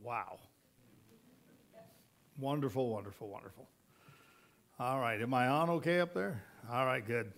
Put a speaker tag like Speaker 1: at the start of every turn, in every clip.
Speaker 1: Wow. Wonderful, wonderful, wonderful. All right, am I on okay up there? All right, good.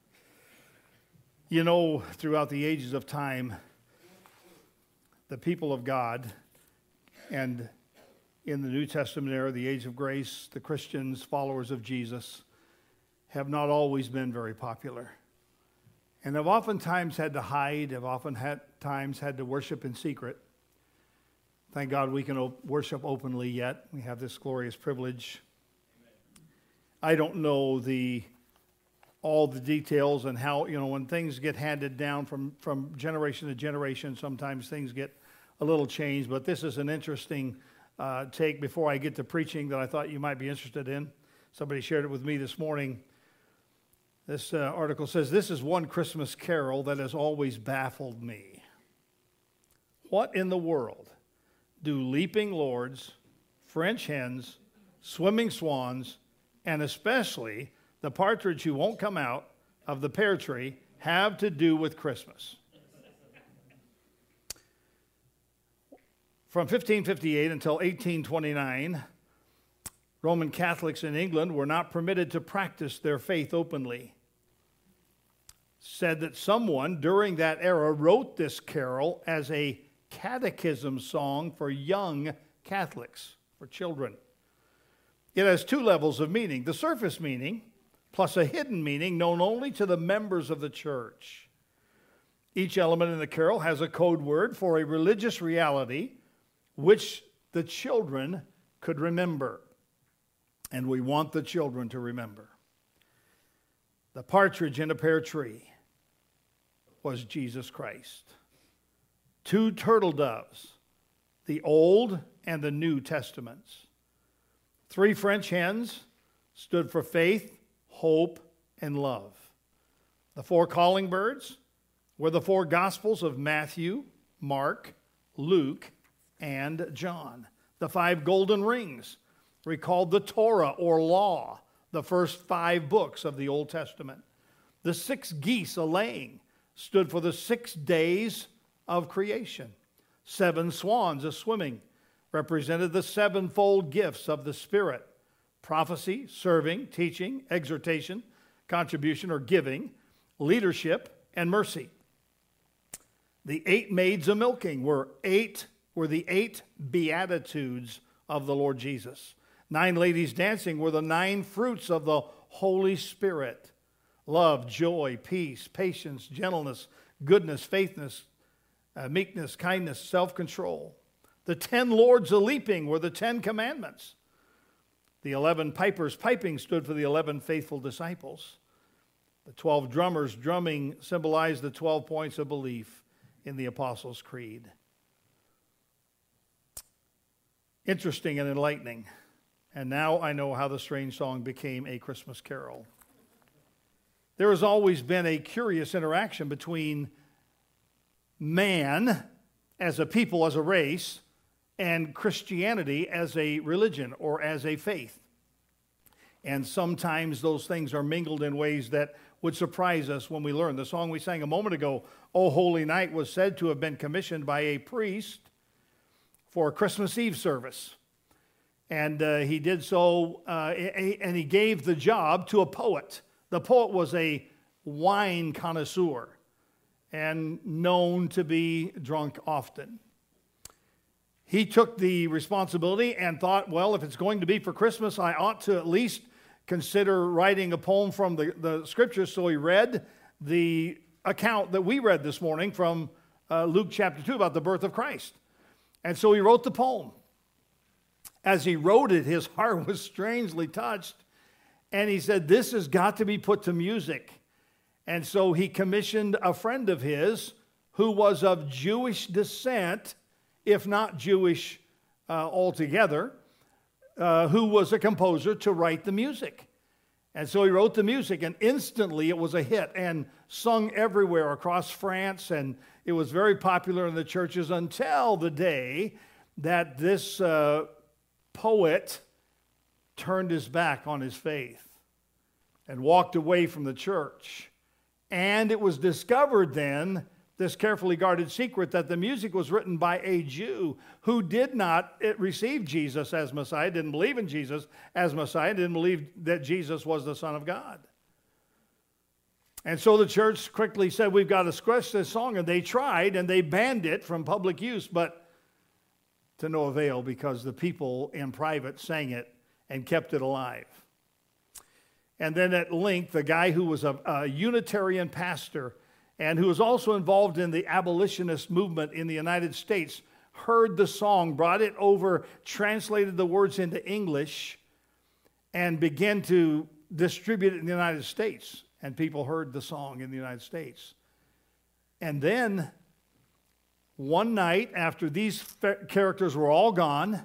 Speaker 1: You know, throughout the ages of time, the people of God, and in the New Testament era, the age of grace, the Christians, followers of Jesus, have not always been very popular. And have oftentimes had to hide, have often had times had to worship in secret. Thank God we can worship openly yet. We have this glorious privilege. I don't know all the details and how, when things get handed down from generation to generation, sometimes things get a little changed. But this is an interesting take before I get to preaching that I thought you might be interested in. Somebody shared it with me this morning. This article says, "This is one Christmas carol that has always baffled me. What in the world do leaping lords, French hens, swimming swans, and especially the partridge who won't come out of the pear tree have to do with Christmas?" From 1558 until 1829, Roman Catholics in England were not permitted to practice their faith openly. Said that someone during that era wrote this carol as a catechism song for young Catholics, for children. It has two levels of meaning: the surface meaning, plus a hidden meaning known only to the members of the church. Each element in the carol has a code word for a religious reality which the children could remember. And we want the children to remember. The partridge in a pear tree was Jesus Christ. Two turtle doves, the Old and the New Testaments. Three French hens stood for faith, hope, and love. The four calling birds were the four Gospels of Matthew, Mark, Luke, and John. The five golden rings recalled the Torah or law, the first 5 books of the Old Testament. The 6 geese a-laying stood for the 6 days of creation. 7 swans a-swimming represented the 7-fold gifts of the Spirit: prophecy, serving, teaching, exhortation, contribution or giving, leadership, and mercy. The 8 maids a-milking were the 8 beatitudes of the Lord Jesus. 9 ladies dancing were the 9 fruits of the Holy Spirit: love, joy, peace, patience, gentleness, goodness, faithfulness, meekness, kindness, self-control. The 10 lords a-leaping were the 10 commandments. The 11 pipers piping stood for the 11 faithful disciples. The 12 drummers drumming symbolized the 12 points of belief in the Apostles' Creed. Interesting and enlightening. And now I know how the strange song became a Christmas carol. There has always been a curious interaction between man as a people, as a race, and Christianity as a religion or as a faith. And sometimes those things are mingled in ways that would surprise us when we learn. The song we sang a moment ago, "O Holy Night," was said to have been commissioned by a priest for a Christmas Eve service. And he did so, and he gave the job to a poet. The poet was a wine connoisseur and known to be drunk often. He took the responsibility and thought, well, if it's going to be for Christmas, I ought to at least consider writing a poem from the scriptures. So he read the account that we read this morning from Luke chapter 2 about the birth of Christ. And so he wrote the poem. As he wrote it, his heart was strangely touched. And he said, this has got to be put to music. And so he commissioned a friend of his who was of Jewish descent, if not Jewish altogether, who was a composer, to write the music. And so he wrote the music, and instantly it was a hit and sung everywhere across France. And it was very popular in the churches until the day that this poet turned his back on his faith and walked away from the church. And it was discovered then this carefully guarded secret that the music was written by a Jew who did not receive Jesus as Messiah, didn't believe in Jesus as Messiah, didn't believe that Jesus was the Son of God. And so the church quickly said, we've got to scratch this song. And they tried, and they banned it from public use, but to no avail, because the people in private sang it and kept it alive. And then at length, the guy who was a Unitarian pastor and who was also involved in the abolitionist movement in the United States heard the song, brought it over, translated the words into English, and began to distribute it in the United States. And people heard the song in the United States. And then, one night after these characters were all gone,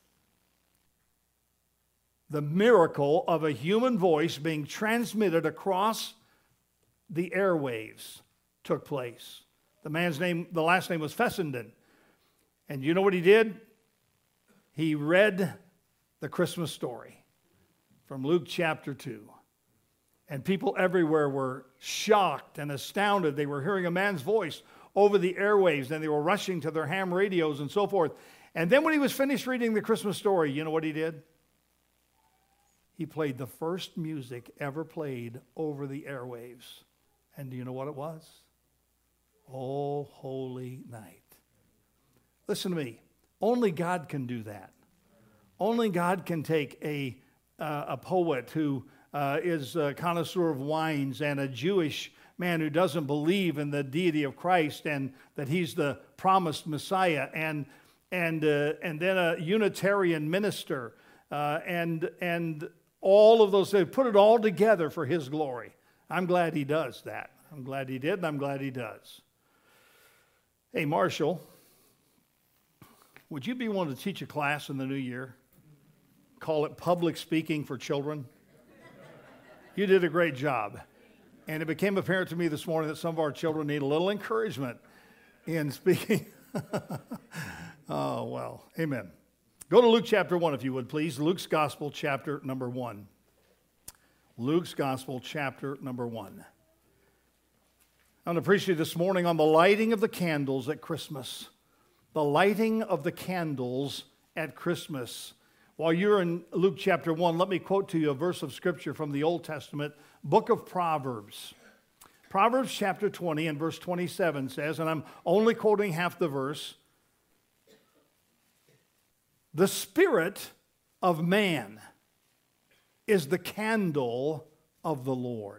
Speaker 1: the miracle of a human voice being transmitted across the airwaves took place. The last name was Fessenden. And you know what he did? He read the Christmas story from Luke chapter 2. And people everywhere were shocked and astounded. They were hearing a man's voice over the airwaves, and they were rushing to their ham radios and so forth. And then when he was finished reading the Christmas story, you know what he did? He played the first music ever played over the airwaves. And do you know what it was? Oh, Holy Night. Listen to me. Only God can do that. Only God can take a poet who is a connoisseur of wines and a Jewish man who doesn't believe in the deity of Christ and that he's the promised Messiah, and then a Unitarian minister, and all of those things, put it all together for his glory. I'm glad he does that. I'm glad he did, and I'm glad he does. Hey, Marshall, would you be willing to teach a class in the new year? Call it Public Speaking for Children. You did a great job. And it became apparent to me this morning that some of our children need a little encouragement in speaking. Oh, well, amen. Go to Luke chapter 1, if you would, please. Luke's Gospel, chapter number 1. Luke's Gospel, chapter number 1. I'm going to preach to you this morning on the lighting of the candles at Christmas. The lighting of the candles at Christmas. While you're in Luke chapter 1, let me quote to you a verse of Scripture from the Old Testament, book of Proverbs. Proverbs chapter 20 and verse 27 says, and I'm only quoting half the verse, the spirit of man is the candle of the Lord.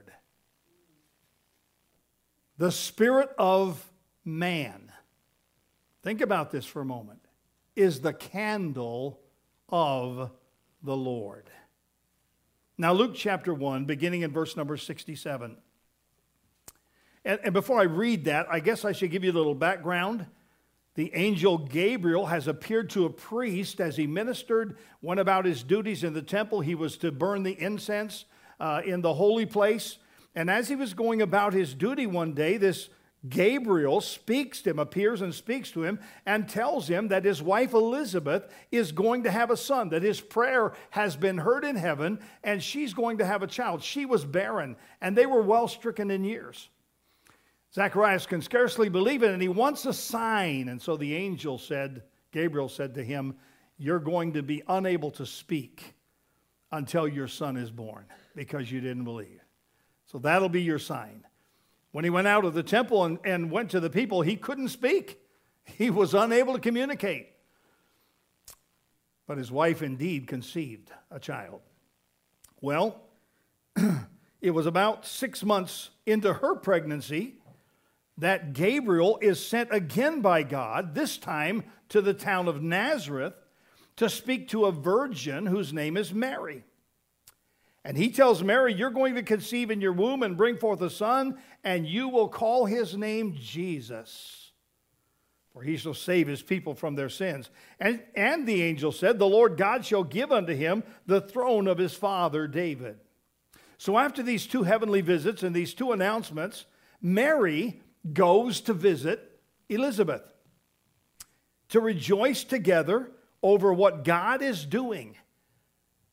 Speaker 1: The spirit of man, think about this for a moment, is the candle of the Lord. Now, Luke chapter 1, beginning in verse number 67. And before I read that, I guess I should give you a little background. The angel Gabriel has appeared to a priest as he ministered, went about his duties in the temple. He was to burn the incense in the holy place. And as he was going about his duty one day, this Gabriel speaks to him, appears and speaks to him, and tells him that his wife Elizabeth is going to have a son, that his prayer has been heard in heaven, and she's going to have a child. She was barren, and they were well stricken in years. Zacharias can scarcely believe it, and he wants a sign. And so the angel said, Gabriel said to him, you're going to be unable to speak until your son is born, because you didn't believe. So that'll be your sign. When he went out of the temple and went to the people, he couldn't speak. He was unable to communicate. But his wife indeed conceived a child. Well, it was about 6 months into her pregnancy that Gabriel is sent again by God, this time to the town of Nazareth, to speak to a virgin whose name is Mary. And he tells Mary, you're going to conceive in your womb and bring forth a son, and you will call his name Jesus, for he shall save his people from their sins. And the angel said, the Lord God shall give unto him the throne of his father David. So after these two heavenly visits and these two announcements, Mary goes to visit Elizabeth to rejoice together over what God is doing.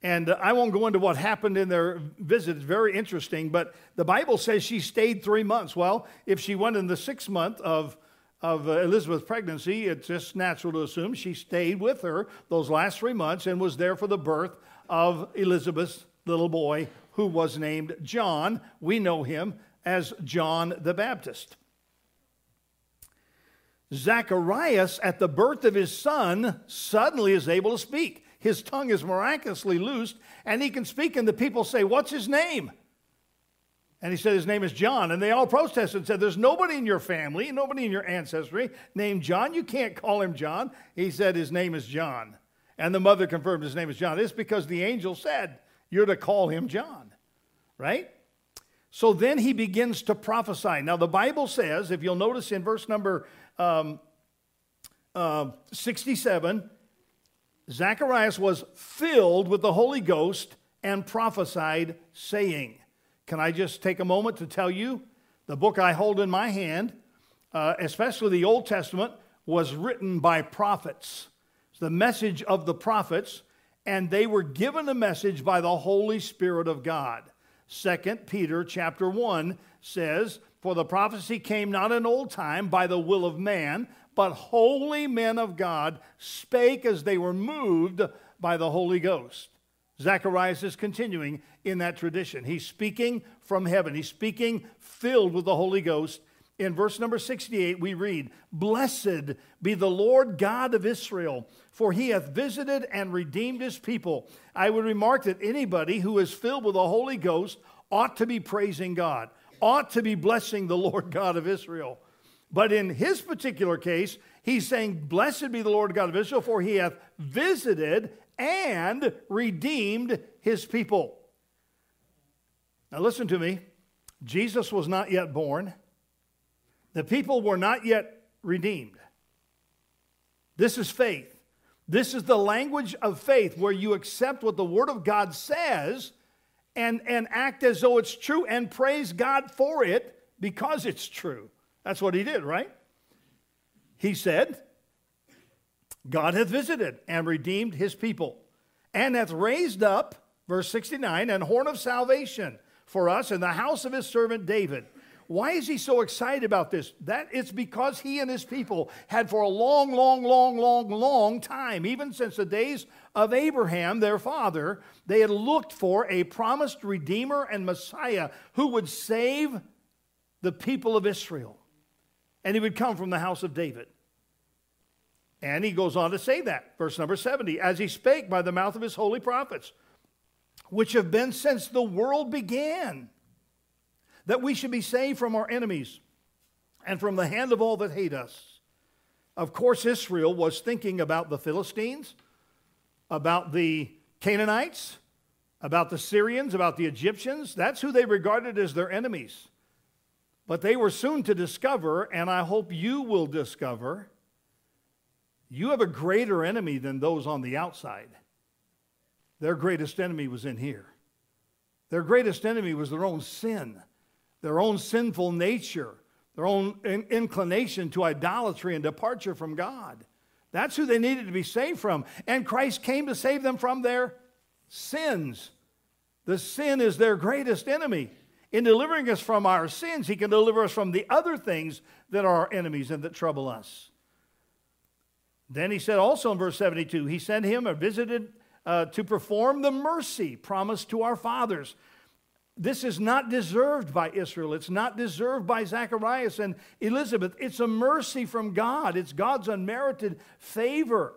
Speaker 1: And I won't go into what happened in their visit. It's very interesting. But the Bible says she stayed 3 months. Well, if she went in the 6th month of Elizabeth's pregnancy, it's just natural to assume she stayed with her those last 3 months and was there for the birth of Elizabeth's little boy, who was named John. We know him as John the Baptist. Zacharias, at the birth of his son, suddenly is able to speak. His tongue is miraculously loosed, and he can speak, and the people say, "What's his name?" And he said, "His name is John." And they all protested and said, "There's nobody in your family, nobody in your ancestry named John. You can't call him John." He said, "His name is John." And the mother confirmed his name is John. It's because the angel said, "You're to call him John," right? So then he begins to prophesy. Now the Bible says, if you'll notice in verse number 67, Zacharias was filled with the Holy Ghost and prophesied, saying. Can I just take a moment to tell you, the book I hold in my hand, especially the Old Testament, was written by prophets. It's the message of the prophets, and they were given a message by the Holy Spirit of God. 2 Peter chapter 1 says, "For the prophecy came not in old time by the will of man, but holy men of God spake as they were moved by the Holy Ghost." Zacharias is continuing in that tradition. He's speaking from heaven. He's speaking filled with the Holy Ghost. In verse number 68, we read, "Blessed be the Lord God of Israel, for he hath visited and redeemed his people." I would remark that anybody who is filled with the Holy Ghost ought to be praising God, ought to be blessing the Lord God of Israel. But in his particular case, he's saying, "Blessed be the Lord God of Israel, for he hath visited and redeemed his people." Now listen to me. Jesus was not yet born. The people were not yet redeemed. This is faith. This is the language of faith, where you accept what the Word of God says and act as though it's true and praise God for it because it's true. That's what he did, right? He said, "God hath visited and redeemed his people, and hath raised up," verse 69, "an horn of salvation for us in the house of his servant David." Why is he so excited about this? That it's because he and his people had for a long time, even since the days of Abraham, their father, they had looked for a promised Redeemer and Messiah who would save the people of Israel. And he would come from the house of David. And he goes on to say that, verse number 70, "As he spake by the mouth of his holy prophets, which have been since the world began, that we should be saved from our enemies and from the hand of all that hate us." Of course, Israel was thinking about the Philistines, about the Canaanites, about the Syrians, about the Egyptians. That's who they regarded as their enemies. But they were soon to discover, and I hope you will discover, you have a greater enemy than those on the outside. Their greatest enemy was in here. Their greatest enemy was their own sin, their own sinful nature, their own inclination to idolatry and departure from God. That's who they needed to be saved from. And Christ came to save them from their sins. The sin is their greatest enemy. In delivering us from our sins, he can deliver us from the other things that are our enemies and that trouble us. Then he said also in verse 72, he sent him or visited to perform the mercy promised to our fathers. This is not deserved by Israel. It's not deserved by Zacharias and Elizabeth. It's a mercy from God. It's God's unmerited favor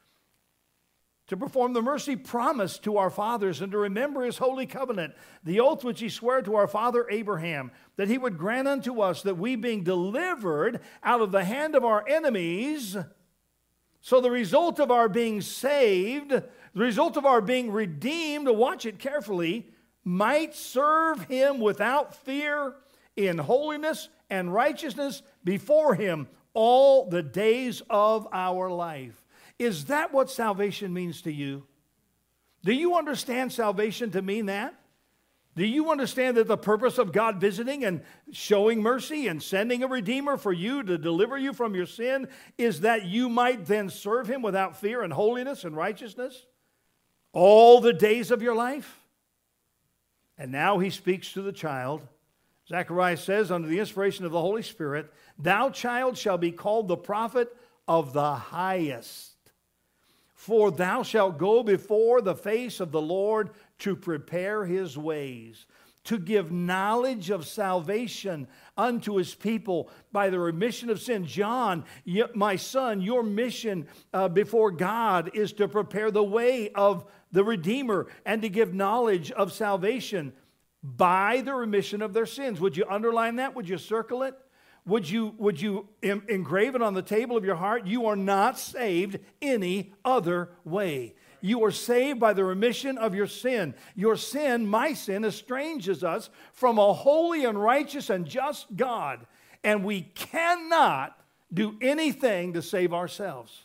Speaker 1: to perform the mercy promised to our fathers and to remember his holy covenant, the oath which he swore to our father Abraham, that he would grant unto us that we, being delivered out of the hand of our enemies, so the result of our being saved, the result of our being redeemed, watch it carefully, might serve him without fear in holiness and righteousness before him all the days of our life. Is that what salvation means to you? Do you understand salvation to mean that? Do you understand that the purpose of God visiting and showing mercy and sending a Redeemer for you to deliver you from your sin is that you might then serve him without fear and holiness and righteousness? all the days of your life? And now he speaks to the child. Zechariah says, under the inspiration of the Holy Spirit, thou, child, shall be called the prophet of the highest. For thou shalt go before the face of the Lord to prepare his ways, to give knowledge of salvation unto his people by the remission of sin. John, my son, your mission before God is to prepare the way of the Redeemer and to give knowledge of salvation by the remission of their sins. Would you underline that? Would you circle it? Would you engrave it on the table of your heart? You are not saved any other way. You are saved by the remission of your sin. Your sin, my sin, estranges us from a holy and righteous and just God. And we cannot do anything to save ourselves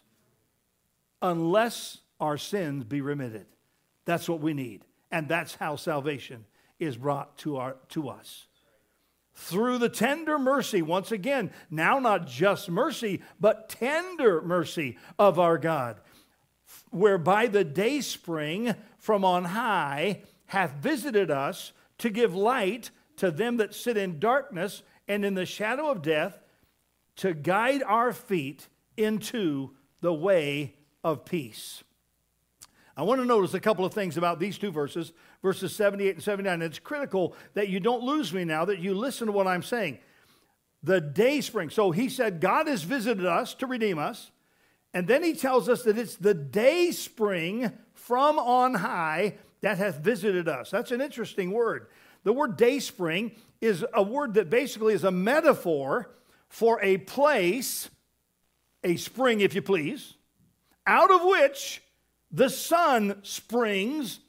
Speaker 1: unless our sins be remitted. That's what we need. And that's how salvation is brought to us. Through the tender mercy, once again, now not just mercy, but tender mercy of our God, whereby the dayspring from on high hath visited us to give light to them that sit in darkness and in the shadow of death, to guide our feet into the way of peace. I want to notice a couple of things about these two verses, verses 78 and 79. It's critical that you don't lose me now, that you listen to what I'm saying. The dayspring. So he said, God has visited us to redeem us. And then he tells us that it's the dayspring from on high that hath visited us. That's an interesting word. The word dayspring is a word that basically is a metaphor for a place, a spring, if you please, out of which the sun springs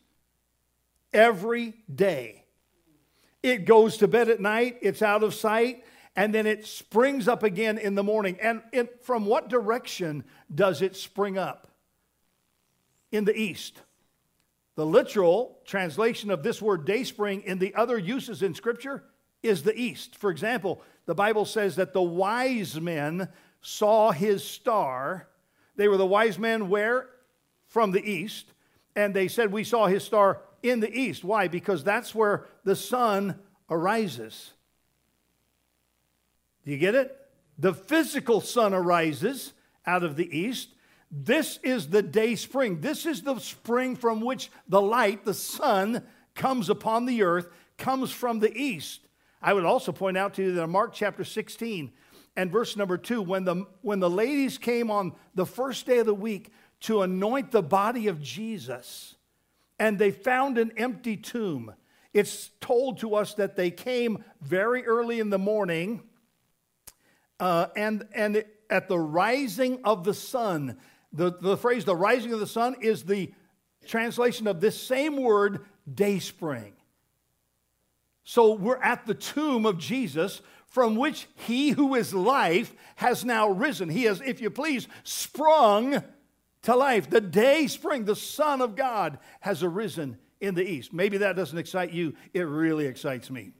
Speaker 1: every day. It goes to bed at night, it's out of sight, and then it springs up again in the morning. And from what direction does it spring up? In the east. The literal translation of this word dayspring in the other uses in Scripture is the east. For example, the Bible says that the wise men saw his star. They were the wise men where? From the east. And they said, we saw his star in the east. Why? Because that's where the sun arises. Do you get it? The physical sun arises out of the east. This is the day spring. This is the spring from which the light, the sun, comes upon the earth, comes from the east. I would also point out to you that in Mark chapter 16 and verse number 2, when the ladies came on the first day of the week to anoint the body of Jesus, and they found an empty tomb, it's told to us that they came very early in the morning, and at the rising of the sun. The phrase, the rising of the sun, is the translation of this same word, dayspring. So we're at the tomb of Jesus, from which he who is life has now risen. He has, if you please, sprung to life. The day spring, the Son of God, has arisen in the east. Maybe that doesn't excite you. It really excites me.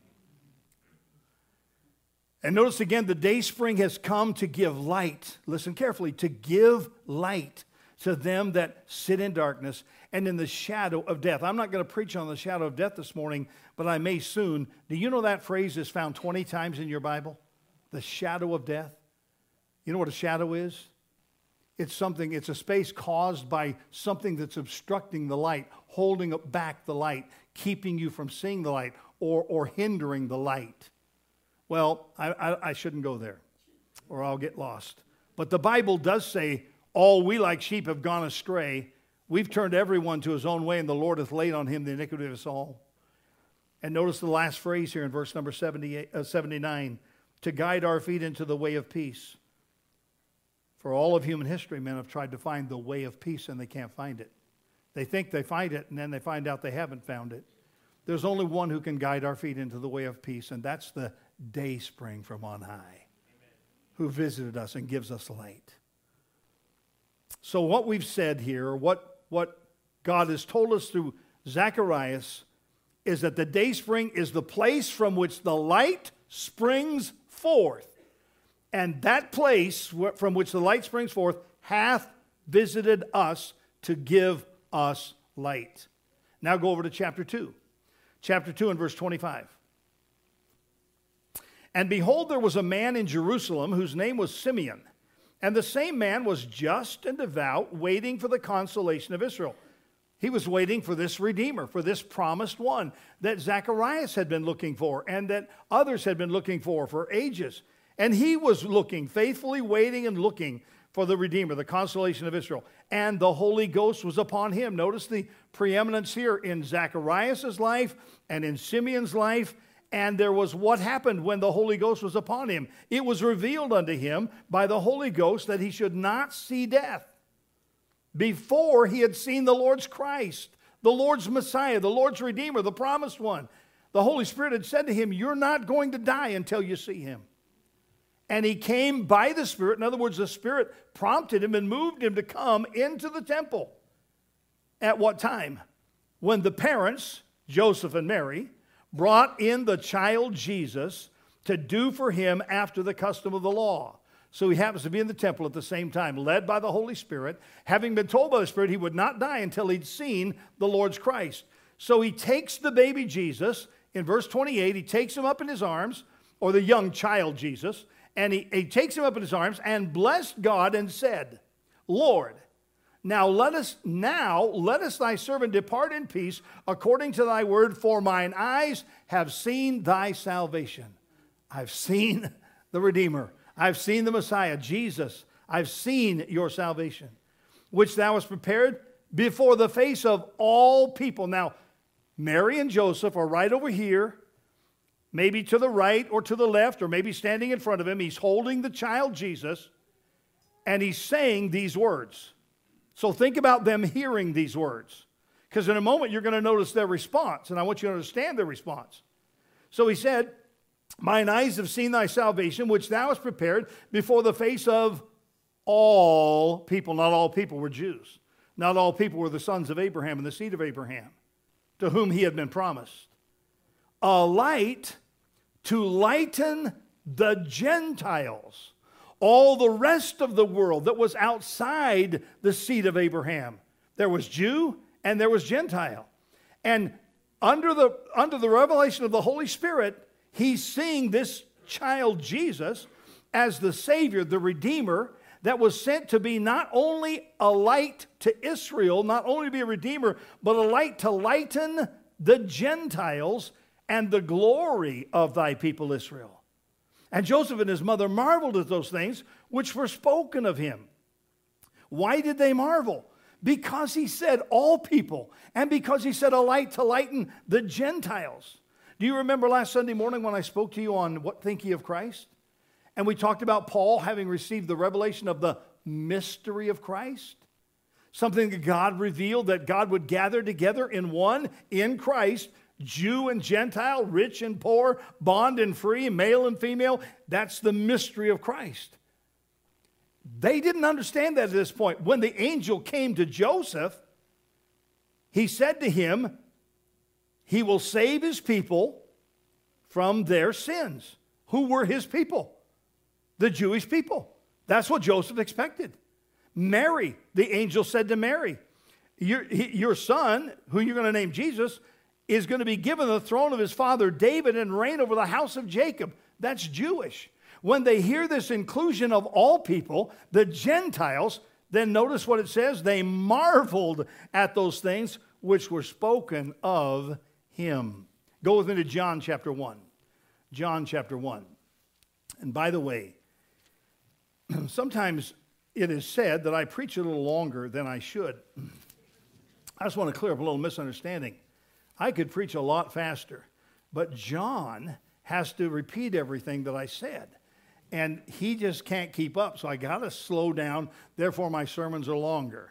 Speaker 1: And notice again, the day spring has come to give light. Listen carefully. To give light to them that sit in darkness and in the shadow of death. I'm not going to preach on the shadow of death this morning, but I may soon. Do you know that phrase is found 20 times in your Bible? The shadow of death. You know what a shadow is? It's a space caused by something that's obstructing the light, holding back the light, keeping you from seeing the light, or hindering the light. Well, I shouldn't go there, or I'll get lost. But the Bible does say, all we like sheep have gone astray. We've turned everyone to his own way, and the Lord hath laid on him the iniquity of us all. And notice the last phrase here in verse number 79, to guide our feet into the way of peace. For all of human history, men have tried to find the way of peace, and they can't find it. They think they find it, and then they find out they haven't found it. There's only one who can guide our feet into the way of peace, and that's the dayspring from on high, Amen, who visited us and gives us light. So what we've said here, what God has told us through Zacharias, is that the dayspring is the place from which the light springs forth. And that place from which the light springs forth hath visited us to give us light. Now go over to chapter 2. Chapter 2 and verse 25. And behold, there was a man in Jerusalem whose name was Simeon. And the same man was just and devout, waiting for the consolation of Israel. He was waiting for this Redeemer, for this promised one that Zacharias had been looking for and that others had been looking for ages. And he was looking, faithfully waiting and looking for the Redeemer, the consolation of Israel. And the Holy Ghost was upon him. Notice the preeminence here in Zacharias' life and in Simeon's life. And there was what happened when the Holy Ghost was upon him. It was revealed unto him by the Holy Ghost that he should not see death before he had seen the Lord's Christ, the Lord's Messiah, the Lord's Redeemer, the promised one. The Holy Spirit had said to him, you're not going to die until you see him. And he came by the Spirit. In other words, the Spirit prompted him and moved him to come into the temple. At what time? When the parents, Joseph and Mary, brought in the child Jesus to do for him after the custom of the law. So he happens to be in the temple at the same time, led by the Holy Spirit, having been told by the Spirit he would not die until he'd seen the Lord's Christ. So he takes the baby Jesus, in verse 28, he takes him up in his arms, or the young child Jesus, and he takes him up in his arms and blessed God and said, Lord, Now let us thy servant depart in peace according to thy word, for mine eyes have seen thy salvation. I've seen the Redeemer. I've seen the Messiah, Jesus. I've seen your salvation, which thou hast prepared before the face of all people. Now, Mary and Joseph are right over here, maybe to the right or to the left, or maybe standing in front of him. He's holding the child Jesus, and he's saying these words. So think about them hearing these words, because in a moment you're going to notice their response, and I want you to understand their response. So he said, mine eyes have seen thy salvation, which thou hast prepared before the face of all people. Not all people were Jews. Not all people were the sons of Abraham and the seed of Abraham, to whom he had been promised. A light to lighten the Gentiles, all the rest of the world that was outside the seed of Abraham. There was Jew and there was Gentile. And under the revelation of the Holy Spirit, he's seeing this child Jesus as the Savior, the Redeemer, that was sent to be not only a light to Israel, not only to be a Redeemer, but a light to lighten the Gentiles and the glory of thy people Israel. And Joseph and his mother marveled at those things which were spoken of him. Why did they marvel? Because he said all people, and because he said a light to lighten the Gentiles. Do you remember last Sunday morning when I spoke to you on what think ye of Christ? And we talked about Paul having received the revelation of the mystery of Christ. Something that God revealed, that God would gather together in one, in Christ, Jew and Gentile, rich and poor, bond and free, male and female. That's the mystery of Christ. They didn't understand that at this point. When the angel came to Joseph, he said to him, he will save his people from their sins. Who were his people? The Jewish people. That's what Joseph expected. Mary, the angel said to Mary, your son, who you're going to name Jesus, is going to be given the throne of his father David and reign over the house of Jacob. That's Jewish. When they hear this inclusion of all people, the Gentiles, then notice what it says. They marveled at those things which were spoken of him. Go with me to John chapter 1. John chapter 1. And by the way, sometimes it is said that I preach a little longer than I should. I just want to clear up a little misunderstanding. I could preach a lot faster, but John has to repeat everything that I said. And he just can't keep up, so I got to slow down. Therefore, my sermons are longer.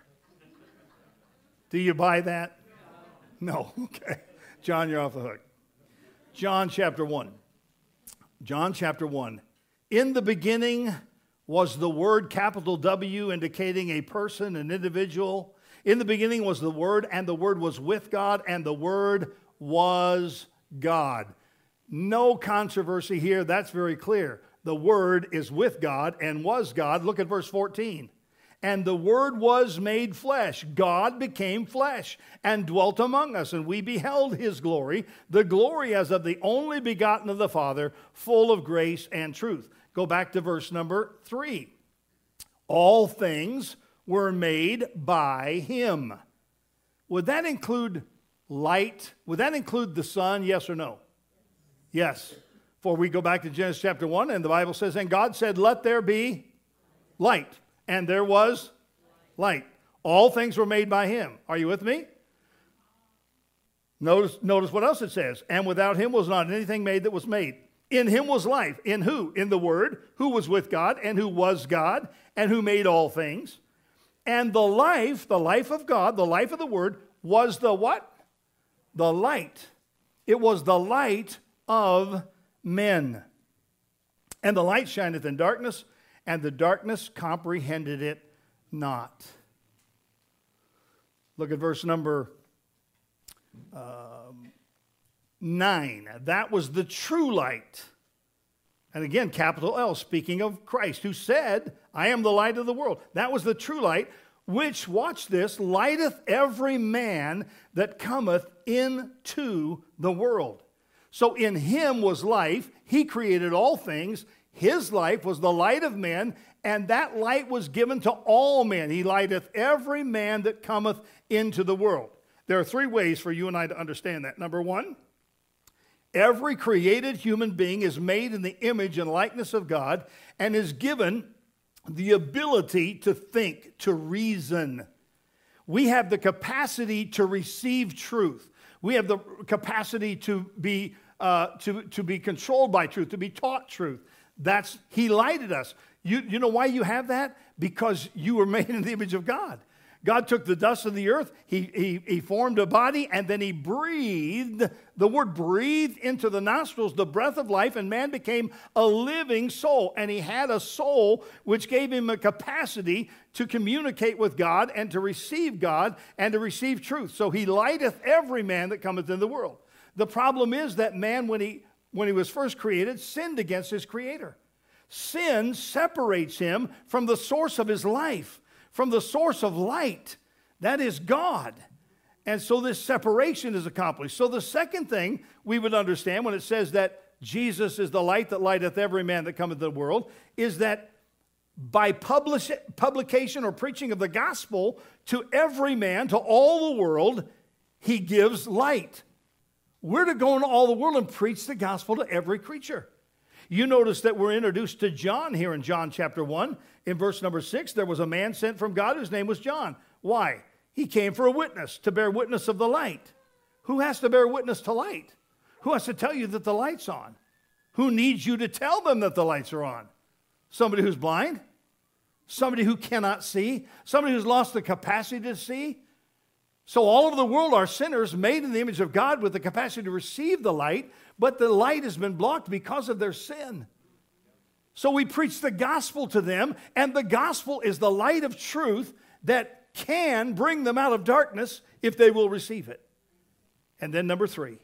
Speaker 1: Do you buy that? No. Okay. John, you're off the hook. John chapter 1. John chapter 1. In the beginning was the Word, capital W, indicating a person, an individual. In the beginning was the Word, and the Word was with God, and the Word was God. No controversy here. That's very clear. The Word is with God and was God. Look at verse 14. And the Word was made flesh. God became flesh and dwelt among us, and we beheld his glory, the glory as of the only begotten of the Father, full of grace and truth. Go back to verse number 3. All things were made by him. Would that include light? Would that include the sun? Yes or no? Yes. For we go back to Genesis chapter 1, and the Bible says, and God said, let there be light. And there was light. All things were made by him. Are you with me? Notice what else it says. And without him was not anything made that was made. In him was life. In who? In the Word, who was with God, and who was God, and who made all things. And the life of God, the life of the Word, was the what? The light. It was the light of men. And the light shineth in darkness, and the darkness comprehended it not. Look at verse number 9. That was the true light. And again, capital L, speaking of Christ, who said, I am the light of the world. That was the true light, which, watch this, lighteth every man that cometh into the world. So in him was life. He created all things. His life was the light of men, and that light was given to all men. He lighteth every man that cometh into the world. There are 3 ways for you and I to understand that. Number 1, every created human being is made in the image and likeness of God and is given the ability to think, to reason. We have the capacity to receive truth. We have the capacity to be controlled by truth, to be taught truth. He lighted us. You know why you have that? Because you were made in the image of God. God took the dust of the earth, he formed a body, and then he breathed. The word breathed into the nostrils the breath of life, and man became a living soul. And he had a soul which gave him a capacity to communicate with God and to receive God and to receive truth. So he lighteth every man that cometh in the world. The problem is that man, when he was first created, sinned against his Creator. Sin separates him from the source of his life, from the source of light. That is God. And so this separation is accomplished. So the second thing we would understand when it says that Jesus is the light that lighteth every man that cometh into the world is that by publication or preaching of the gospel to every man, to all the world, he gives light. We're to go into all the world and preach the gospel to every creature. You notice that we're introduced to John here in John chapter 1. In verse number 6, there was a man sent from God whose name was John. Why? He came for a witness, to bear witness of the light. Who has to bear witness to light? Who has to tell you that the light's on? Who needs you to tell them that the lights are on? Somebody who's blind? Somebody who cannot see? Somebody who's lost the capacity to see? So all over the world are sinners made in the image of God with the capacity to receive the light, but the light has been blocked because of their sin. So we preach the gospel to them, and the gospel is the light of truth that can bring them out of darkness if they will receive it. And then number 3,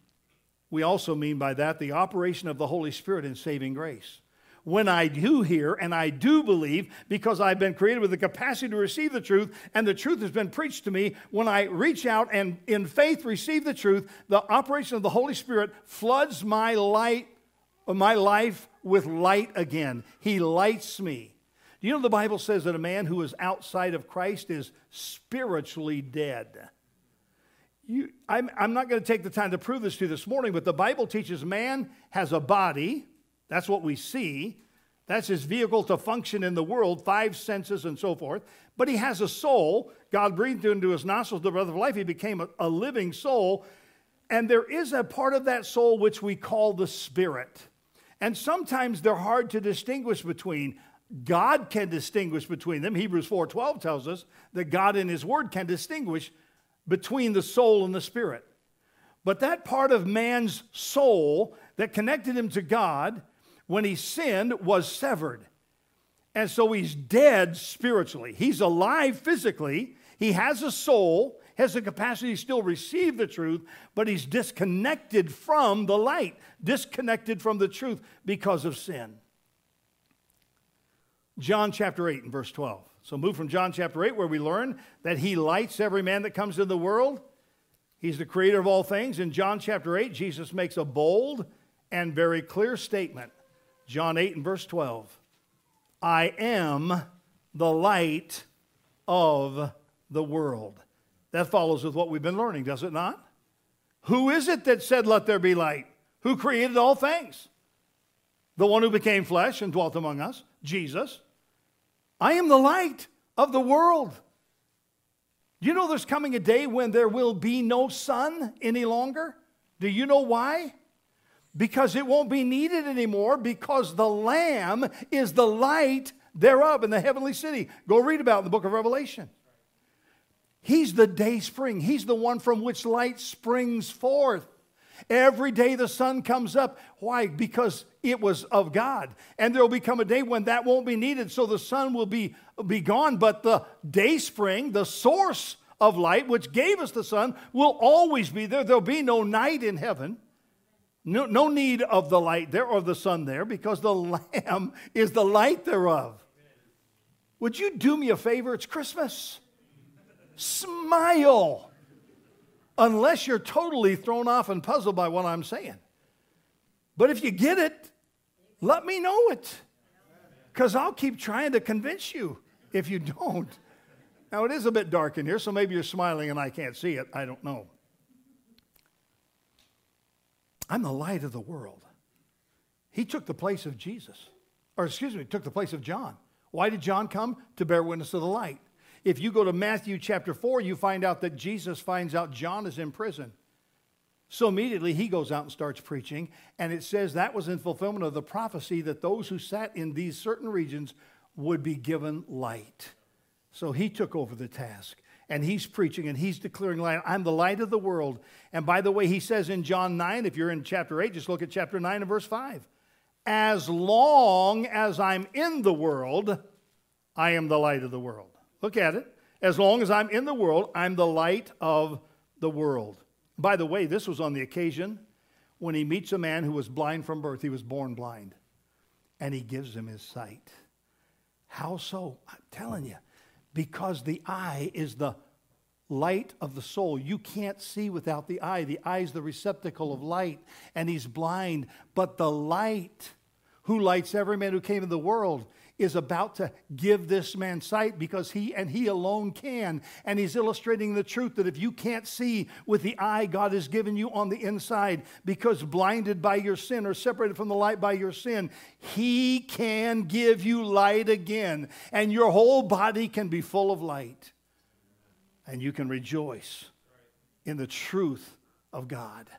Speaker 1: we also mean by that the operation of the Holy Spirit in saving grace. When I do hear and I do believe, because I've been created with the capacity to receive the truth, and the truth has been preached to me, when I reach out and in faith receive the truth, the operation of the Holy Spirit floods my life with light again. He lights me. Do you know the Bible says that a man who is outside of Christ is spiritually dead? I'm not going to take the time to prove this to you this morning, but the Bible teaches man has a body. That's what we see. That's his vehicle to function in the world, 5 senses and so forth. But he has a soul. God breathed into his nostrils the breath of life. He became a living soul. And there is a part of that soul which we call the spirit. And sometimes they're hard to distinguish between. God can distinguish between them. Hebrews 4:12 tells us that God in his word can distinguish between the soul and the spirit. But that part of man's soul that connected him to God when he sinned was severed. And so he's dead spiritually. He's alive physically. He has a soul, has the capacity to still receive the truth, but he's disconnected from the light, disconnected from the truth because of sin. John chapter 8 and verse 12 So move from John chapter 8, where we learn that he lights every man that comes into the world. He's the creator of all things. In John chapter 8, Jesus makes a bold and very clear statement. John 8 and verse 12. I am the light of the world. That follows with what we've been learning, does it not? Who is it that said, let there be light? Who created all things? The one who became flesh and dwelt among us, Jesus. I am the light of the world. You know there's coming a day when there will be no sun any longer? Do you know why? Because it won't be needed anymore, because the Lamb is the light thereof in the heavenly city. Go read about it in the book of Revelation. He's the day spring. He's the one from which light springs forth. Every day the sun comes up. Why? Because it was of God. And there will become a day when that won't be needed, so the sun will be gone. But the day spring, the source of light, which gave us the sun, will always be there. There'll be no night in heaven. No need of the light there or the sun there, because the Lamb is the light thereof. Would you do me a favor? It's Christmas. Smile. Unless you're totally thrown off and puzzled by what I'm saying. But if you get it, let me know it. Because I'll keep trying to convince you if you don't. Now, it is a bit dark in here, so maybe you're smiling and I can't see it. I don't know. I'm the light of the world. He took the place of Jesus. Took the place of John. Why did John come? To bear witness of the light. If you go to Matthew chapter 4, you find out that Jesus finds out John is in prison. So immediately he goes out and starts preaching, and it says that was in fulfillment of the prophecy that those who sat in these certain regions would be given light. So he took over the task, and he's preaching, and he's declaring light. I'm the light of the world. And by the way, he says in John 9, if you're in chapter 8, just look at chapter 9 and verse 5. As long as I'm in the world, I am the light of the world. Look at it. As long as I'm in the world, I'm the light of the world. By the way, this was on the occasion when he meets a man who was blind from birth. He was born blind. And he gives him his sight. How so? I'm telling you. Because the eye is the light of the soul. You can't see without the eye. The eye is the receptacle of light. And he's blind. But the light, who lights every man who came in the world, is about to give this man sight, because he and he alone can. And he's illustrating the truth that if you can't see with the eye God has given you on the inside, because blinded by your sin or separated from the light by your sin, he can give you light again. And your whole body can be full of light. And you can rejoice in the truth of God.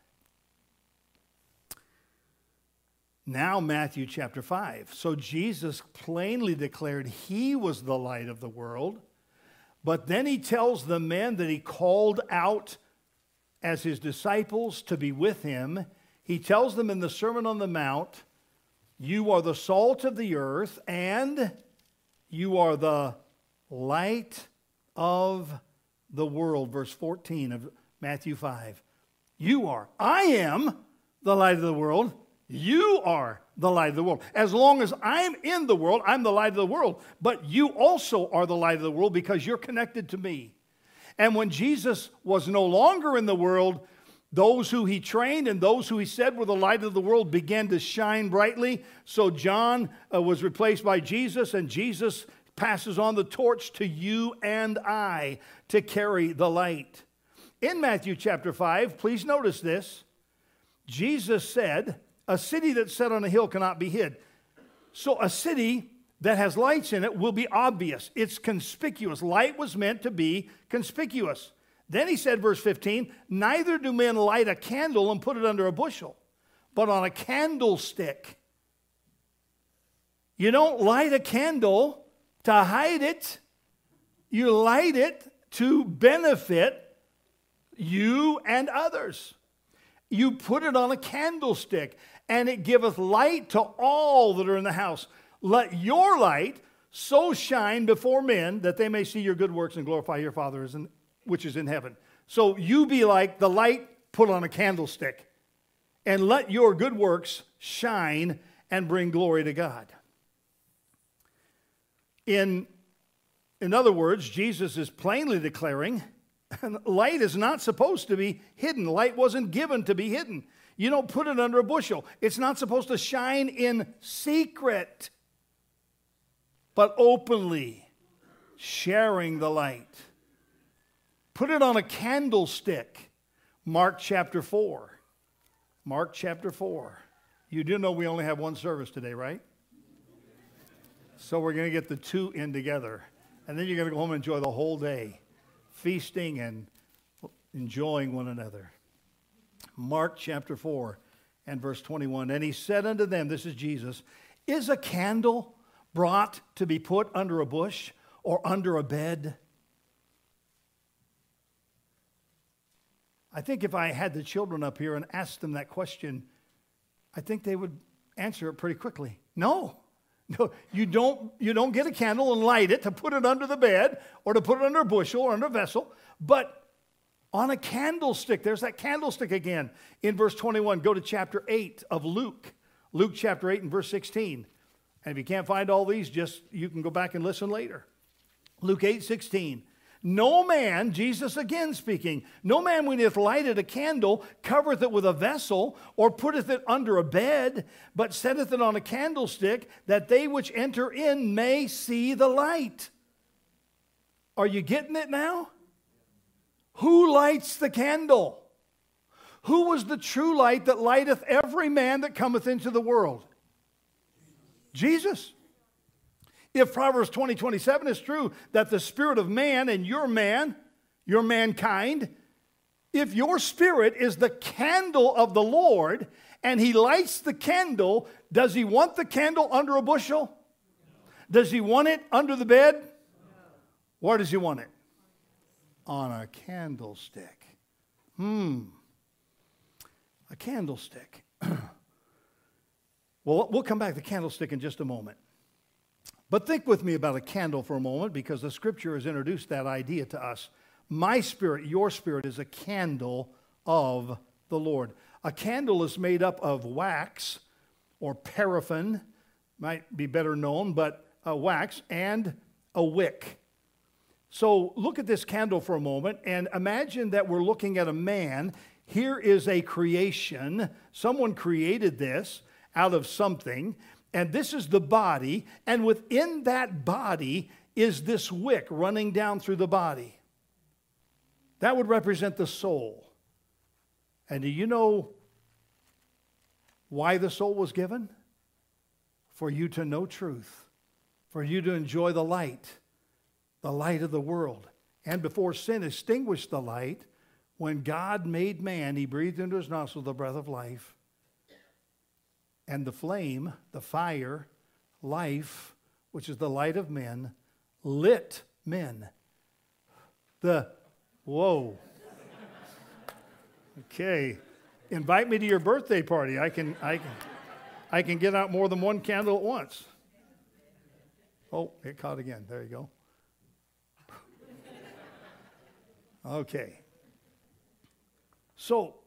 Speaker 1: Now Matthew chapter 5. So Jesus plainly declared he was the light of the world. But then he tells the men that he called out as his disciples to be with him. He tells them in the Sermon on the Mount, you are the salt of the earth and you are the light of the world. Verse 14 of Matthew 5. I am the light of the world. You are the light of the world. As long as I'm in the world, I'm the light of the world. But you also are the light of the world because you're connected to me. And when Jesus was no longer in the world, those who he trained and those who he said were the light of the world began to shine brightly. So John was replaced by Jesus, and Jesus passes on the torch to you and I to carry the light. In Matthew chapter 5, please notice this. Jesus said, a city that's set on a hill cannot be hid. So a city that has lights in it will be obvious. It's conspicuous. Light was meant to be conspicuous. Then he said, verse 15, neither do men light a candle and put it under a bushel, but on a candlestick. You don't light a candle to hide it. You light it to benefit you and others. You put it on a candlestick, and it giveth light to all that are in the house. Let your light so shine before men that they may see your good works and glorify your Father which is in heaven. So you be like the light put on a candlestick, and let your good works shine and bring glory to God. In In other words, Jesus is plainly declaring light is not supposed to be hidden. Light wasn't given to be hidden. You don't put it under a bushel. It's not supposed to shine in secret, but openly, sharing the light. Put it on a candlestick. Mark chapter 4. Mark chapter 4. You do know we only have one service today, right? So we're going to get the two in together. And then you're going to go home and enjoy the whole day, feasting and enjoying one another. Mark chapter 4 and verse 21. And he said unto them, this is Jesus, is a candle brought to be put under a bush or under a bed? I think if I had the children up here and asked them that question, I think they would answer it pretty quickly. No, you don't get a candle and light it to put it under the bed or to put it under a bushel or under a vessel, but on a candlestick. There's that candlestick again in verse 21. Go to chapter 8 of Luke. Luke chapter 8 and verse 16. And if you can't find all these, you can go back and listen later. Luke 8:16. No man, Jesus again speaking, no man when he hath lighted a candle covereth it with a vessel, or putteth it under a bed, but setteth it on a candlestick, that they which enter in may see the light. Are you getting it now? Who lights the candle? Who was the true light that lighteth every man that cometh into the world? Jesus. If Proverbs 20:27 is true, that the spirit of man and your mankind, if your spirit is the candle of the Lord and he lights the candle, does he want the candle under a bushel? Does he want it under the bed? Where does he want it? On a candlestick. A candlestick. Well, we'll come back to the candlestick in just a moment. But think with me about a candle for a moment, because the Scripture has introduced that idea to us. My spirit, your spirit, is a candle of the Lord. A candle is made up of wax or paraffin, might be better known, but wax and a wick. So look at this candle for a moment and imagine that we're looking at a man. Here is a creation. Someone created this out of something. And this is the body, and within that body is this wick running down through the body. That would represent the soul. And do you know why the soul was given? For you to know truth, for you to enjoy the light of the world. And before sin extinguished the light, when God made man, he breathed into his nostrils the breath of life. And the flame, the fire, life, which is the light of men, lit men. Whoa. Okay. Invite me to your birthday party. I can get out more than one candle at once. Oh, it caught again. There you go. Okay. So,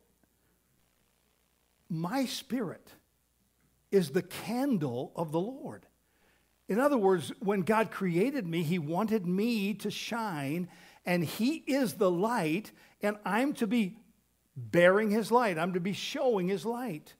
Speaker 1: my spirit is the candle of the Lord. In other words, when God created me, he wanted me to shine, and he is the light, and I'm to be bearing his light. I'm to be showing his light.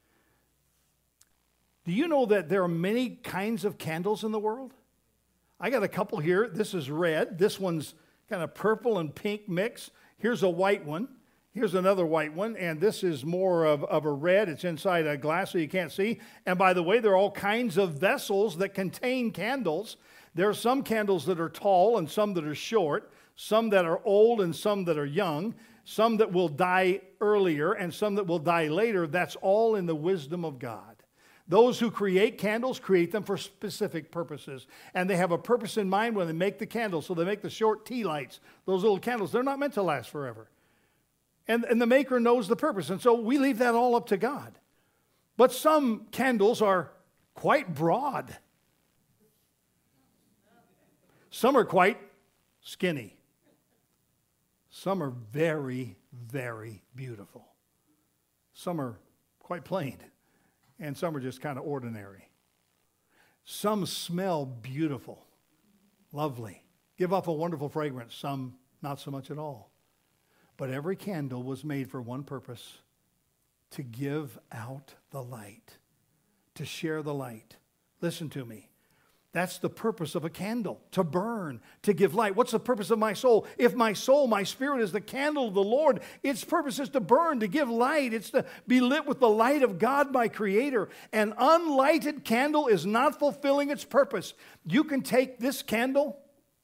Speaker 1: Do you know that there are many kinds of candles in the world? I got a couple here. This is red. This one's kind of purple and pink mix. Here's a white one. Here's another white one, and this is more of a red. It's inside a glass so you can't see. And by the way, there are all kinds of vessels that contain candles. There are some candles that are tall and some that are short, some that are old and some that are young, some that will die earlier and some that will die later. That's all in the wisdom of God. Those who create candles create them for specific purposes. And they have a purpose in mind when they make the candles. So they make the short tea lights, those little candles. They're not meant to last forever. And the maker knows the purpose. And so we leave that all up to God. But some candles are quite broad. Some are quite skinny. Some are very, very beautiful. Some are quite plain. And some are just kind of ordinary. Some smell beautiful, lovely. give off a wonderful fragrance, some not so much at all. But every candle was made for one purpose: to give out the light, to share the light. Listen to me. That's the purpose of a candle, to burn, to give light. What's the purpose of my soul? If my soul, my spirit is the candle of the Lord, its purpose is to burn, to give light. It's to be lit with the light of God, my Creator. An unlighted candle is not fulfilling its purpose. You can take this candle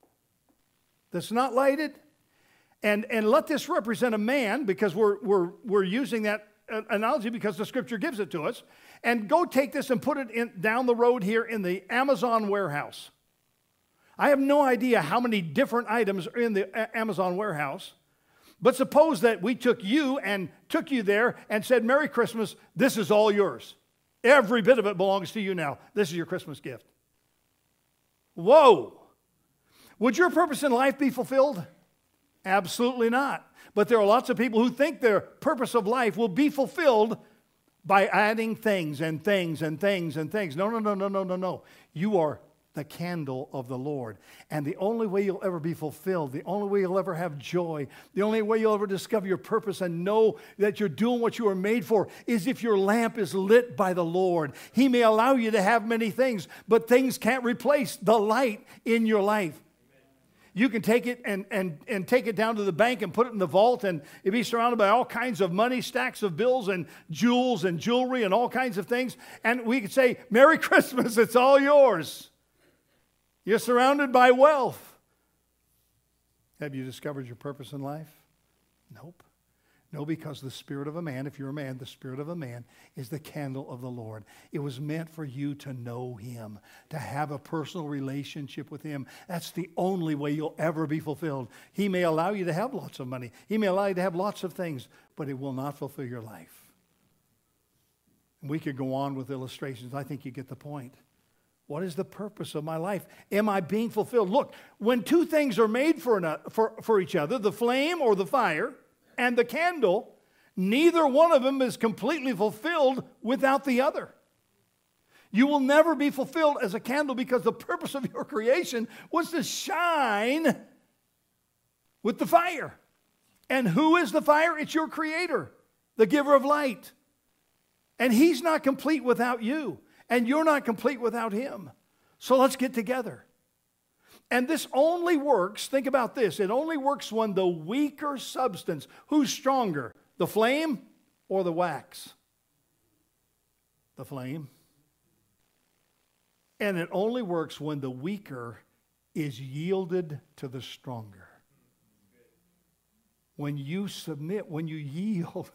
Speaker 1: that's not lighted and let this represent a man, because we're using that analogy because the Scripture gives it to us, and go take this and put it down the road here in the Amazon warehouse. I have no idea how many different items are in the Amazon warehouse, but suppose that we took you there and said, Merry Christmas, this is all yours. Every bit of it belongs to you now. This is your Christmas gift. Whoa! Would your purpose in life be fulfilled? Absolutely not. But there are lots of people who think their purpose of life will be fulfilled by adding things and things and things and things. No. You are the candle of the Lord. And the only way you'll ever be fulfilled, the only way you'll ever have joy, the only way you'll ever discover your purpose and know that you're doing what you were made for is if your lamp is lit by the Lord. He may allow you to have many things, but things can't replace the light in your life. You can take it and take it down to the bank and put it in the vault, and it'd be surrounded by all kinds of money, stacks of bills and jewels and jewelry and all kinds of things. And we could say, Merry Christmas, it's all yours. You're surrounded by wealth. Have you discovered your purpose in life? Nope. No, because the spirit of a man, if you're a man, the spirit of a man is the candle of the Lord. It was meant for you to know Him, to have a personal relationship with Him. That's the only way you'll ever be fulfilled. He may allow you to have lots of money. He may allow you to have lots of things, but it will not fulfill your life. We could go on with illustrations. I think you get the point. What is the purpose of my life? Am I being fulfilled? Look, when two things are made for each other, the flame or the fire and the candle, neither one of them is completely fulfilled without the other. You will never be fulfilled as a candle because the purpose of your creation was to shine with the fire. And who is the fire? It's your Creator, the giver of light. And He's not complete without you, and you're not complete without Him. So let's get together. And this only works, think about this, it only works when the weaker substance, who's stronger, the flame or the wax? The flame. And it only works when the weaker is yielded to the stronger. When you submit, when you yield,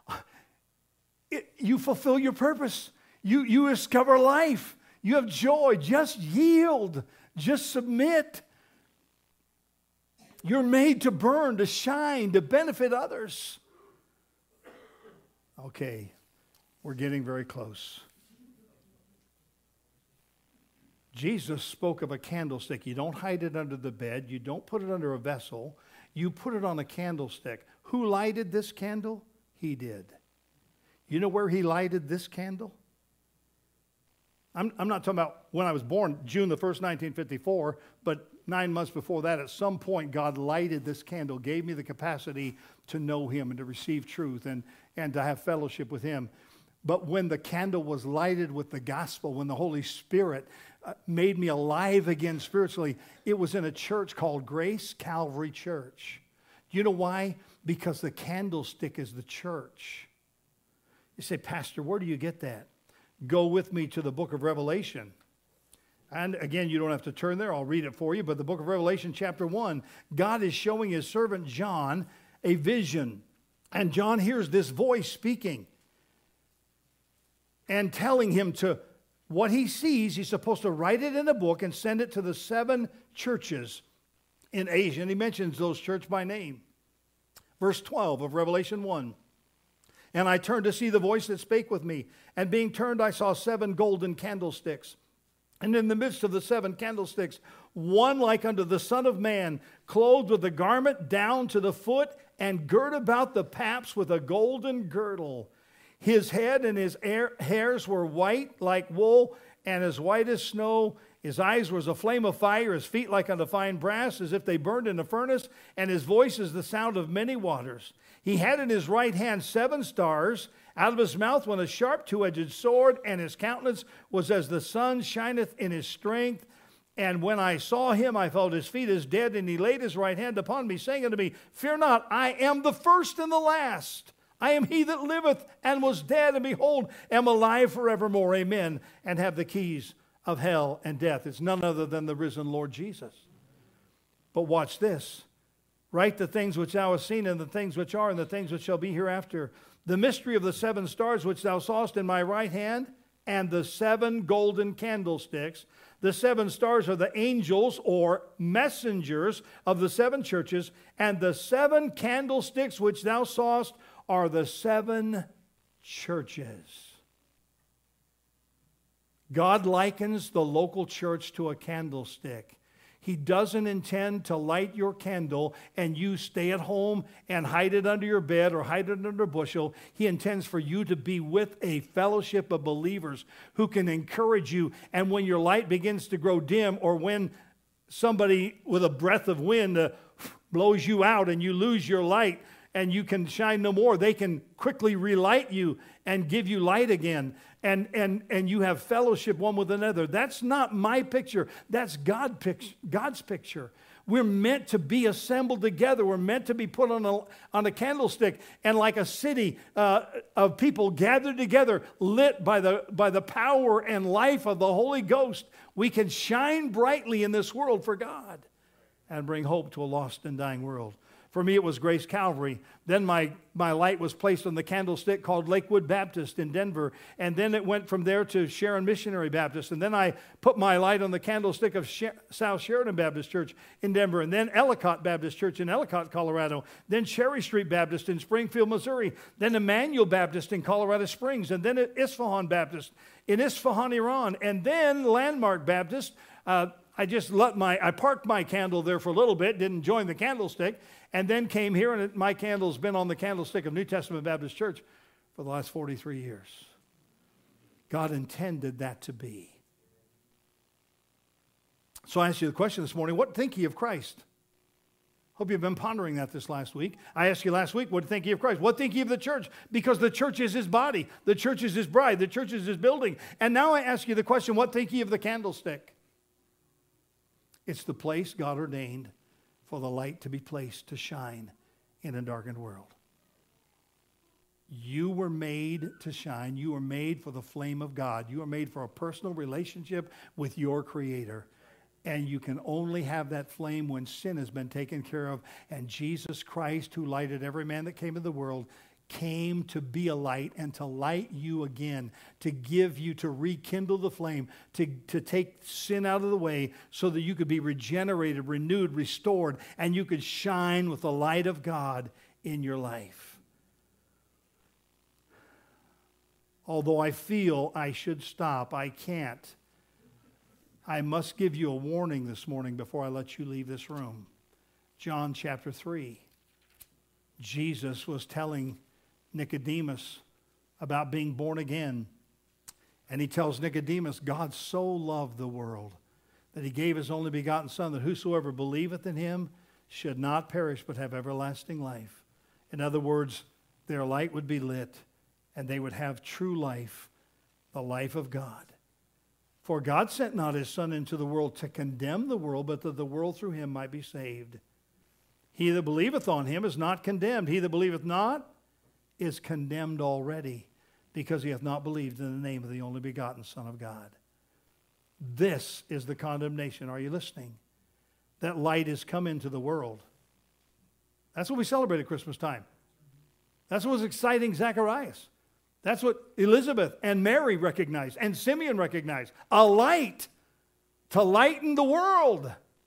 Speaker 1: you fulfill your purpose. You discover life. You have joy. Just yield. Just submit. You're made to burn, to shine, to benefit others. Okay, we're getting very close. Jesus spoke of a candlestick. You don't hide it under the bed. You don't put it under a vessel. You put it on a candlestick. Who lighted this candle? He did. You know where He lighted this candle? I'm not talking about when I was born, June the 1st, 1954, but 9 months before that, at some point, God lighted this candle, gave me the capacity to know Him and to receive truth and to have fellowship with Him. But when the candle was lighted with the gospel, when the Holy Spirit made me alive again spiritually, it was in a church called Grace Calvary Church. You know why? Because the candlestick is the church. You say, Pastor, where do you get that? Go with me to the book of Revelation. And again, you don't have to turn there. I'll read it for you. But the book of Revelation, chapter 1, God is showing His servant John a vision. And John hears this voice speaking and telling him to what he sees. He's supposed to write it in a book and send it to the 7 churches in Asia. And he mentions those churches by name. Verse 12 of Revelation 1. And I turned to see the voice that spake with me. And being turned, I saw 7 golden candlesticks. And in the midst of the 7 candlesticks, one like unto the Son of Man, clothed with a garment down to the foot, and girt about the paps with a golden girdle. His head and his hairs were white like wool, and as white as snow, His eyes were as a flame of fire, his feet like unto fine brass, as if they burned in a furnace, and his voice is the sound of many waters. He had in his right hand 7 stars. Out of his mouth went a sharp two-edged sword, and his countenance was as the sun shineth in his strength. And when I saw him, I fell at his feet as dead, and he laid his right hand upon me, saying unto me, Fear not, I am the first and the last. I am he that liveth and was dead, and behold, am alive forevermore. Amen. And have the keys of hell and death. It's none other than the risen Lord Jesus. But watch this. Write the things which thou hast seen, and the things which are, and the things which shall be hereafter. The mystery of the 7 stars which thou sawest in my right hand, and the 7 golden candlesticks. The 7 stars are the angels or messengers of the 7 churches, and the 7 candlesticks which thou sawest are the 7 churches. God likens the local church to a candlestick. He doesn't intend to light your candle and you stay at home and hide it under your bed or hide it under a bushel. He intends for you to be with a fellowship of believers who can encourage you. And when your light begins to grow dim, or when somebody with a breath of wind blows you out and you lose your light and you can shine no more, they can quickly relight you and give you light again. And you have fellowship one with another. That's not my picture. That's God's picture. We're meant to be assembled together. We're meant to be put on a candlestick, and like a city of people gathered together, lit by the power and life of the Holy Ghost, we can shine brightly in this world for God and bring hope to a lost and dying world. For me, it was Grace Calvary. Then my light was placed on the candlestick called Lakewood Baptist in Denver. And then it went from there to Sharon Missionary Baptist. And then I put my light on the candlestick of South Sheridan Baptist Church in Denver. And then Ellicott Baptist Church in Ellicott, Colorado. Then Cherry Street Baptist in Springfield, Missouri. Then Emmanuel Baptist in Colorado Springs. And then Isfahan Baptist in Isfahan, Iran. And then Landmark Baptist. I parked my candle there for a little bit, didn't join the candlestick, and then came here, and my candle's been on the candlestick of New Testament Baptist Church for the last 43 years. God intended that to be. So I asked you the question this morning, what think ye of Christ? Hope you've been pondering that this last week. I asked you last week, what think ye of Christ? What think ye of the church? Because the church is his body. The church is his bride. The church is his building. And now I ask you the question, what think ye of the candlestick? It's the place God ordained for the light to be placed to shine in a darkened world. You were made to shine. You were made for the flame of God. You were made for a personal relationship with your Creator. And you can only have that flame when sin has been taken care of. And Jesus Christ, who lighted every man that came into the world, came to be a light and to light you again, to give you, to rekindle the flame, to take sin out of the way so that you could be regenerated, renewed, restored, and you could shine with the light of God in your life. Although I feel I should stop, I can't. I must give you a warning this morning before I let you leave this room. John chapter 3. Jesus was telling Nicodemus about being born again. And he tells Nicodemus, God so loved the world that he gave his only begotten Son, that whosoever believeth in him should not perish but have everlasting life. In other words, their light would be lit and they would have true life, the life of God. For God sent not his Son into the world to condemn the world, but that the world through him might be saved. He that believeth on him is not condemned. He that believeth not is condemned already, because he hath not believed in the name of the only begotten Son of God. This is the condemnation. Are you listening? That light has come into the world. That's what we celebrate at Christmas time. That's what was exciting Zacharias. That's what Elizabeth and Mary recognized and Simeon recognized. A light to lighten the world.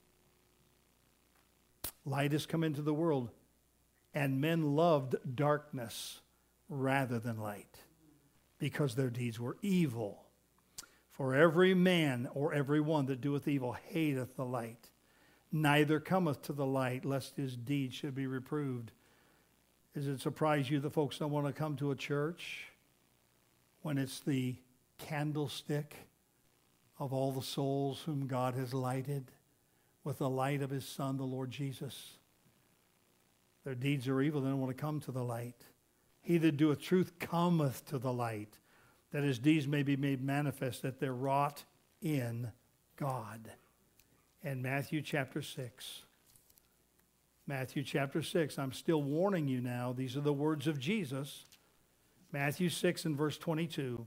Speaker 1: Light has come into the world, and men loved darkness rather than light, because their deeds were evil. For every man or every one that doeth evil hateth the light, neither cometh to the light, lest his deeds should be reproved. Does it surprise you that folks don't want to come to a church when it's the candlestick of all the souls whom God has lighted with the light of his Son, the Lord Jesus. Their deeds are evil, they don't want to come to the light. He that doeth truth cometh to the light, that his deeds may be made manifest, that they're wrought in God. And Matthew chapter 6. Matthew chapter 6. I'm still warning you now. These are the words of Jesus. Matthew 6 and verse 22.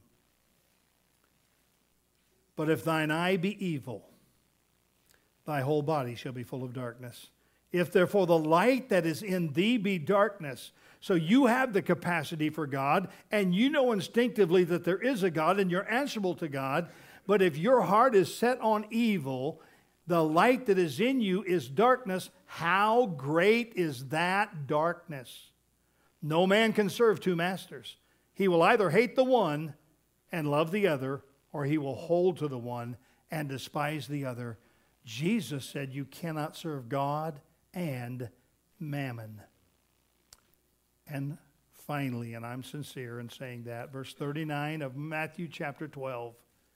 Speaker 1: But if thine eye be evil, thy whole body shall be full of darkness. If therefore the light that is in thee be darkness, so you have the capacity for God, and you know instinctively that there is a God, and you're answerable to God, but if your heart is set on evil, the light that is in you is darkness. How great is that darkness? No man can serve two masters. He will either hate the one and love the other, or he will hold to the one and despise the other. Jesus said you cannot serve God and mammon. And finally, and I'm sincere in saying that, verse 39 of Matthew chapter 12.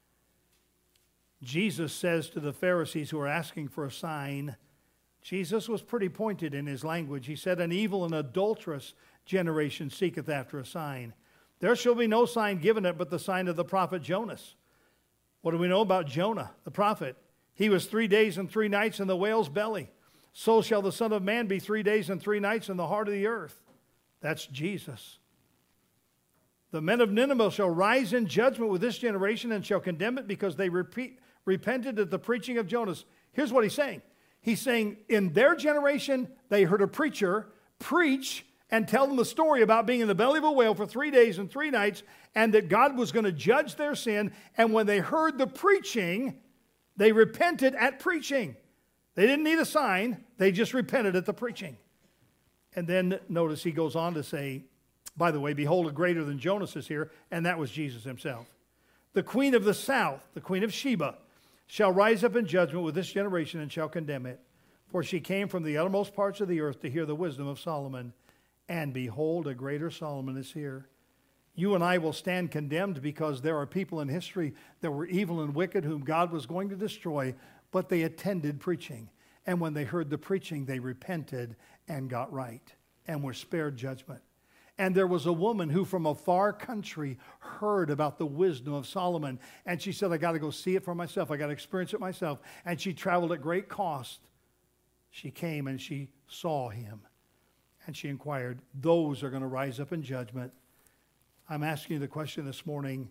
Speaker 1: Jesus says to the Pharisees who are asking for a sign, Jesus was pretty pointed in his language. He said, an evil and adulterous generation seeketh after a sign. There shall be no sign given it but the sign of the prophet Jonas. What do we know about Jonah, the prophet? He was 3 days and 3 nights in the whale's belly. So shall the Son of Man be 3 days and 3 nights in the heart of the earth. That's Jesus. The men of Nineveh shall rise in judgment with this generation and shall condemn it because they repented at the preaching of Jonas. Here's what he's saying. He's saying in their generation, they heard a preacher preach and tell them the story about being in the belly of a whale for 3 days and 3 nights, and that God was going to judge their sin. And when they heard the preaching, they repented at preaching. They didn't need a sign. They just repented at the preaching. And then notice he goes on to say, by the way, behold, a greater than Jonas is here, and that was Jesus himself. The queen of the south, the queen of Sheba, shall rise up in judgment with this generation and shall condemn it. For she came from the uttermost parts of the earth to hear the wisdom of Solomon. And behold, a greater Solomon is here. You and I will stand condemned because there are people in history that were evil and wicked whom God was going to destroy, but they attended preaching. And when they heard the preaching, they repented and got right and were spared judgment. And there was a woman who from a far country heard about the wisdom of Solomon. And she said, I got to go see it for myself. I got to experience it myself. And she traveled at great cost. She came and she saw him. And she inquired, those are going to rise up in judgment. I'm asking you the question this morning,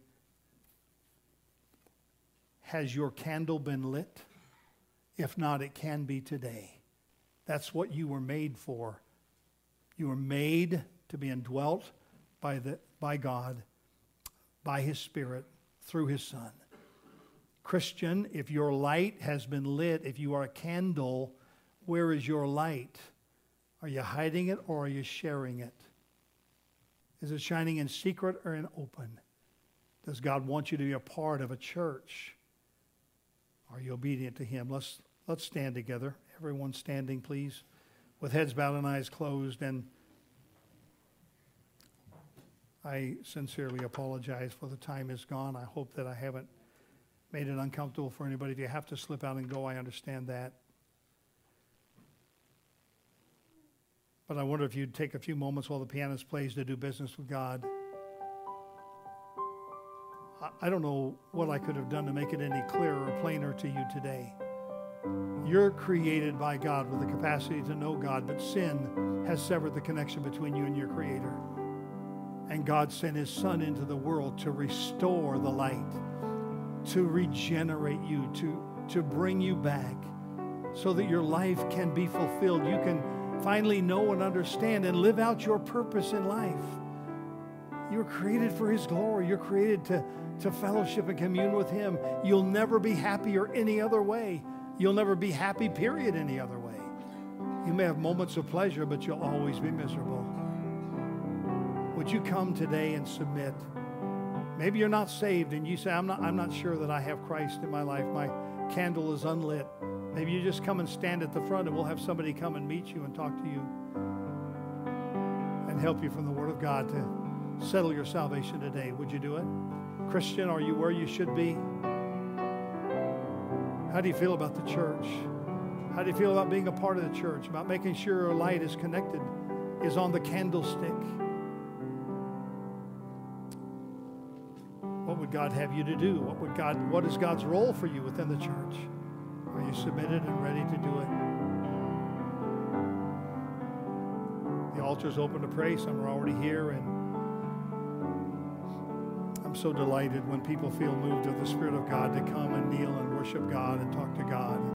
Speaker 1: has your candle been lit? If not, it can be today. That's what you were made for. You were made to be indwelt by God, by his Spirit, through his Son. Christian, if your light has been lit, if you are a candle, where is your light? Are you hiding it or are you sharing it? Is it shining in secret or in open? Does God want you to be a part of a church? Are you obedient to him? Let's stand together. Everyone standing, please, with heads bowed and eyes closed. And I sincerely apologize for the time is gone. I hope that I haven't made it uncomfortable for anybody. If you have to slip out and go, I understand that. But I wonder if you'd take a few moments while the pianist plays to do business with God. I don't know what I could have done to make it any clearer or plainer to you today. You're created by God with the capacity to know God, but sin has severed the connection between you and your Creator. And God sent his Son into the world to restore the light, to regenerate you, to bring you back so that your life can be fulfilled. You can finally know and understand and live out your purpose in life. You're created for his glory. You're created to fellowship and commune with him. You'll never be happier any other way. You'll never be happy, period, any other way. You may have moments of pleasure, but you'll always be miserable. Would you come today and submit? Maybe you're not saved and you say, I'm not sure that I have Christ in my life. My candle is unlit. Maybe you just come and stand at the front and we'll have somebody come and meet you and talk to you and help you from the Word of God to settle your salvation today. Would you do it? Christian, are you where you should be? How do you feel about the church? How do you feel about being a part of the church? About making sure your light is connected, is on the candlestick? What would God have you to do? What is God's role for you within the church? Are you submitted and ready to do it? The altar's open to pray. Some are already here, and I'm so delighted when people feel moved of the Spirit of God to come and kneel and worship God and talk to God.